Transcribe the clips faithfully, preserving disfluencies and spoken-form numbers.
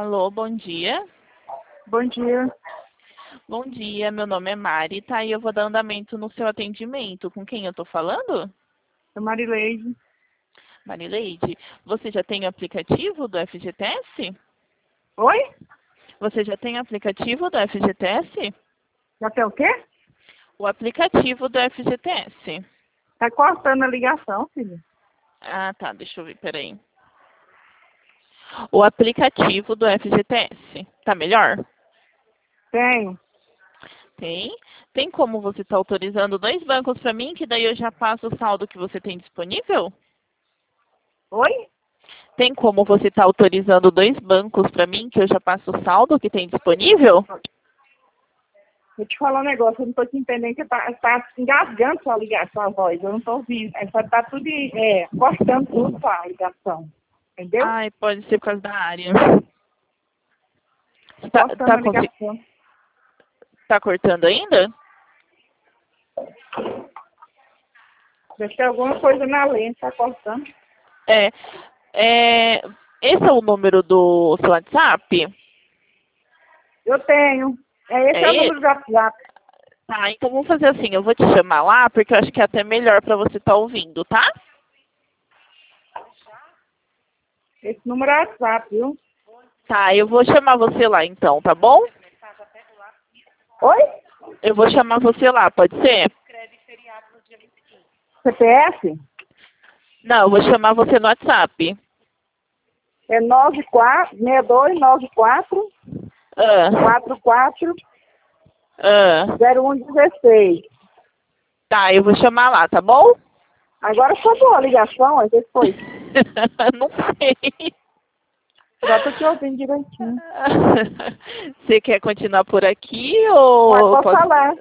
Alô, bom dia. Bom dia. Bom dia, meu nome é Mari, tá? E eu vou dar andamento no seu atendimento. Com quem eu tô falando? É Marileide. Marileide, você já tem o aplicativo do F G T S? Oi? Você já tem o aplicativo do F G T S? Já tem o quê? O aplicativo do F G T S. Tá cortando a ligação, filho. Ah, tá, deixa eu ver, peraí. O aplicativo do F G T S. Tá melhor? Tem. Tem. Tem como você estar autorizando dois bancos para mim, que daí eu já passo o saldo que você tem disponível? Oi? Tem como você estar autorizando dois bancos para mim, que eu já passo o saldo que tem disponível? Vou te falar um negócio, eu não tô te entendendo, que tá, tá engasgando sua ligação, a voz, eu não tô ouvindo. É, só tá tudo, é, cortando tudo sua ligação. Entendeu? Ai, pode ser por causa da área. Tá Tá, cortando tá, a consi- ligação. tá cortando ainda? Deve ter alguma coisa na lente, tá cortando. É, é, esse é o número do seu WhatsApp? Eu tenho. É, esse é o É esse? número do WhatsApp. Tá, então vamos fazer assim, eu vou te chamar lá, porque eu acho que é até melhor para você estar ouvindo, tá? Esse número é WhatsApp, viu? Tá, eu vou chamar você lá então, tá bom? Oi? Eu vou chamar você lá, pode ser? C P F? Não, eu vou chamar você no WhatsApp. É nove quatro, seis dois nove quatro, Ah, quatro quatro ah. zero um dezesseis. Tá, eu vou chamar lá, tá bom? Agora acabou a ligação, às vezes foi. Não sei. Já tô te ouvindo direitinho. Você quer continuar por aqui Mas ou pode posso... falar.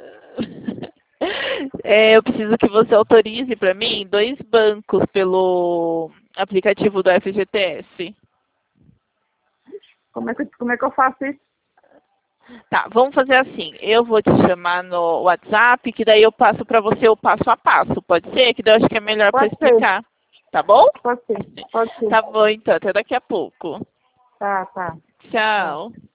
É, eu preciso que você autorize para mim dois bancos pelo aplicativo do F G T S. Como é que, como é que eu faço isso? Tá, vamos fazer assim. Eu vou te chamar no WhatsApp, que daí eu passo para você o passo a passo. Pode ser? Que daí eu acho que é melhor para Pode ser, explicar. Tá bom? pode ser, pode ser. Tá bom, então. Até daqui a pouco. Tá, tá. Tá. Tchau.